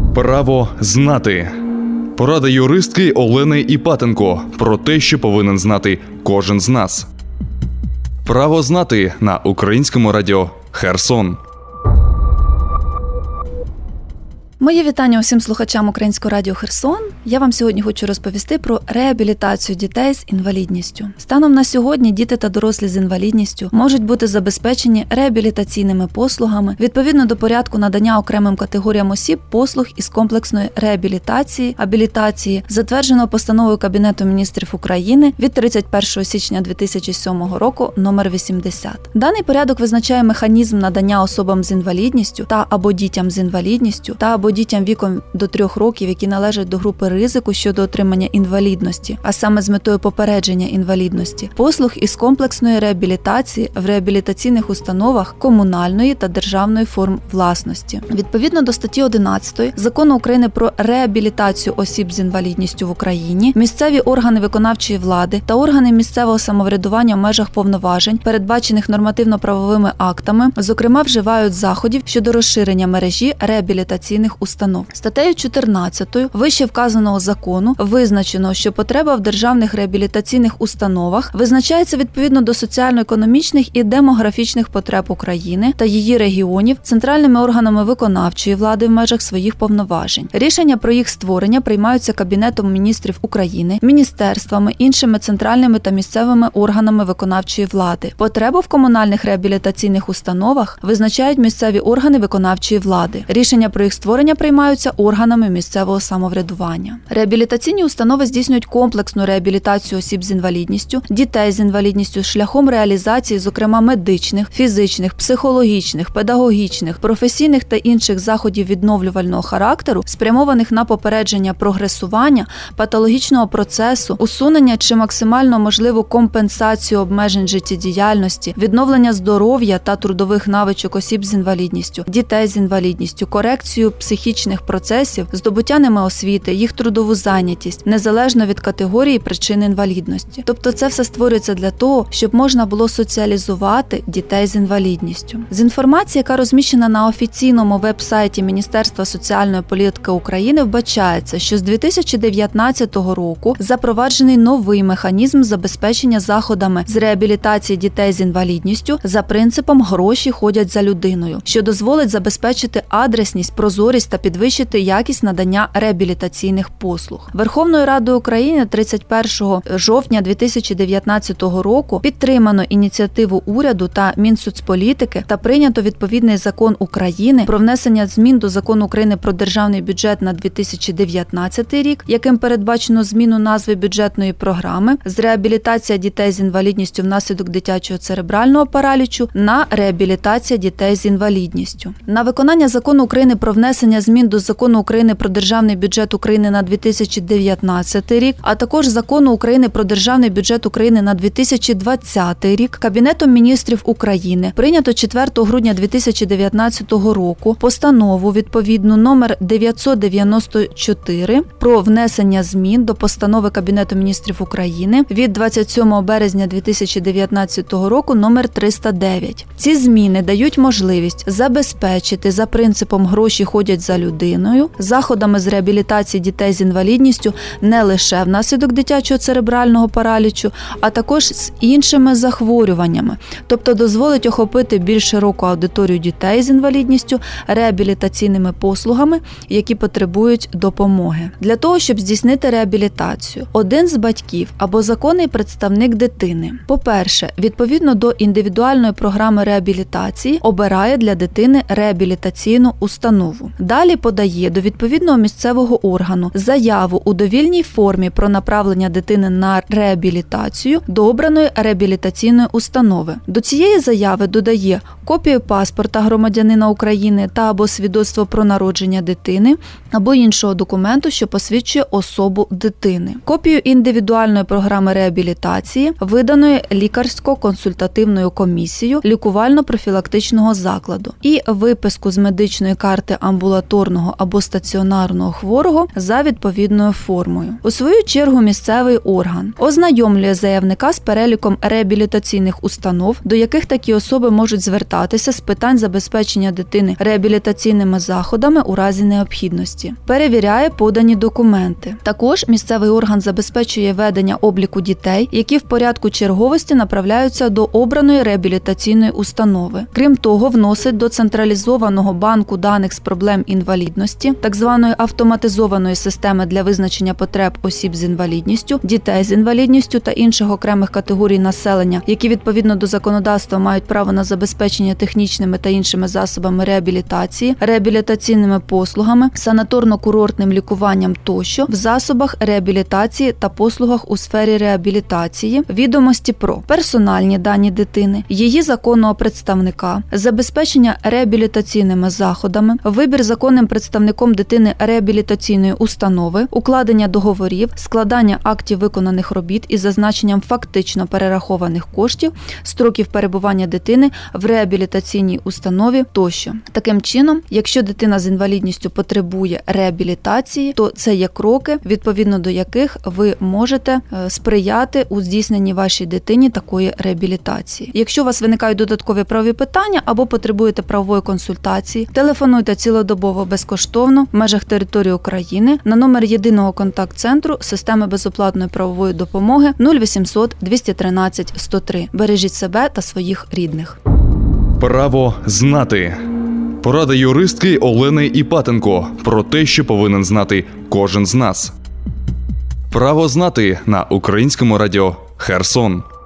Право знати. Порада юристки Олени Іпатенко про те, що повинен знати кожен з нас. Право знати на Українському радіо Херсон. Моє вітання усім слухачам Українського радіо Херсон. Я вам сьогодні хочу розповісти про реабілітацію дітей з інвалідністю. Станом на сьогодні діти та дорослі з інвалідністю можуть бути забезпечені реабілітаційними послугами відповідно до порядку надання окремим категоріям осіб послуг із комплексної реабілітації, абілітації, затвердженого постановою Кабінету міністрів України від 31 січня 2007 року номер 80. Даний порядок визначає механізм надання особам з інвалідністю та або дітям з інвалідністю та або дітям віком до 3 років, які належать до групи ризику щодо отримання інвалідності, а саме з метою попередження інвалідності, послуг із комплексної реабілітації в реабілітаційних установах комунальної та державної форм власності. Відповідно до статті 11 Закону України про реабілітацію осіб з інвалідністю в Україні, місцеві органи виконавчої влади та органи місцевого самоврядування в межах повноважень, передбачених нормативно-правовими актами, зокрема вживають заходів щодо розширення мережі реабілітаційних установ. Статтею 14 вище вказаного закону визначено, що потреба в державних реабілітаційних установах визначається відповідно до соціально-економічних і демографічних потреб України та її регіонів центральними органами виконавчої влади в межах своїх повноважень. Рішення про їх створення приймаються Кабінетом міністрів України, міністерствами, іншими центральними та місцевими органами виконавчої влади. Потребу в комунальних реабілітаційних установах визначають місцеві органи виконавчої влади. Рішення про їх створення приймаються органами місцевого самоврядування. Реабілітаційні установи здійснюють комплексну реабілітацію осіб з інвалідністю, дітей з інвалідністю шляхом реалізації, зокрема, медичних, фізичних, психологічних, педагогічних, професійних та інших заходів відновлювального характеру, спрямованих на попередження прогресування, патологічного процесу, усунення чи максимально можливу компенсацію обмежень життєдіяльності, відновлення здоров'я та трудових навичок осіб з інвалідністю, дітей з інвалідністю, корекцію психічних процесів, здобуття ними освіти, їх трудову зайнятість, незалежно від категорії причин інвалідності. Тобто це все створюється для того, щоб можна було соціалізувати дітей з інвалідністю. З інформації, яка розміщена на офіційному веб-сайті Міністерства соціальної політики України, вбачається, що з 2019 року запроваджений новий механізм забезпечення заходами з реабілітації дітей з інвалідністю за принципом «гроші ходять за людиною», що дозволить забезпечити адресність, прозорість та підвищити якість надання реабілітаційних послуг. Верховною Радою України 31 жовтня 2019 року підтримано ініціативу уряду та Мінсоцполітики та прийнято відповідний закон України про внесення змін до Закону України про державний бюджет на 2019 рік, яким передбачено зміну назви бюджетної програми з реабілітація дітей з інвалідністю внаслідок дитячого церебрального паралічу на реабілітація дітей з інвалідністю. На виконання Закону України про внесення змін до Закону України про державний бюджет України на 2019 рік, а також Закону України про державний бюджет України на 2020 рік Кабінетом міністрів України прийнято 4 грудня 2019 року постанову відповідну номер 994 про внесення змін до постанови Кабінету міністрів України від 27 березня 2019 року номер 309. Ці зміни дають можливість забезпечити за принципом «гроші ходять за людиною» заходами з реабілітації дітей з інвалідністю не лише внаслідок дитячого церебрального паралічу, а також з іншими захворюваннями, тобто дозволить охопити більш широку аудиторію дітей з інвалідністю реабілітаційними послугами, які потребують допомоги. Для того, щоб здійснити реабілітацію, один з батьків або законний представник дитини, по-перше, відповідно до індивідуальної програми реабілітації, обирає для дитини реабілітаційну установу. Далі подає до відповідного місцевого органу заяву у довільній формі про направлення дитини на реабілітацію до обраної реабілітаційної установи. До цієї заяви додає копію паспорта громадянина України та або свідоцтво про народження дитини, або іншого документу, що посвідчує особу дитини, копію індивідуальної програми реабілітації, виданої лікарсько-консультативною комісією лікувально-профілактичного закладу, і виписку з медичної карти амбулаторної амбулаторного або стаціонарного хворого за відповідною формою. У свою чергу місцевий орган ознайомлює заявника з переліком реабілітаційних установ, до яких такі особи можуть звертатися з питань забезпечення дитини реабілітаційними заходами у разі необхідності. Перевіряє подані документи. Також місцевий орган забезпечує ведення обліку дітей, які в порядку черговості направляються до обраної реабілітаційної установи. Крім того, вносить до централізованого банку даних з проблем інвалідності, так званої автоматизованої системи для визначення потреб осіб з інвалідністю, дітей з інвалідністю та інших окремих категорій населення, які відповідно до законодавства мають право на забезпечення технічними та іншими засобами реабілітації, реабілітаційними послугами, санаторно-курортним лікуванням тощо, в засобах реабілітації та послугах у сфері реабілітації, відомості про персональні дані дитини, її законного представника, забезпечення реабілітаційними заходами, вибір законним представником дитини реабілітаційної установи, укладення договорів, складання актів виконаних робіт із зазначенням фактично перерахованих коштів, строків перебування дитини в реабілітаційній установі тощо. Таким чином, якщо дитина з інвалідністю потребує реабілітації, то це є кроки, відповідно до яких ви можете сприяти у здійсненні вашій дитині такої реабілітації. Якщо у вас виникають додаткові правові питання або потребуєте правової консультації, телефонуйте цілодобово безкоштовно в межах території України на номер єдиного контакт-центру системи безоплатної правової допомоги 0800 213 103. Бережіть себе та своїх рідних. Право знати. Порада юристки Олени Іпатенко про те, що повинен знати кожен з нас. Право знати на Українському радіо Херсон.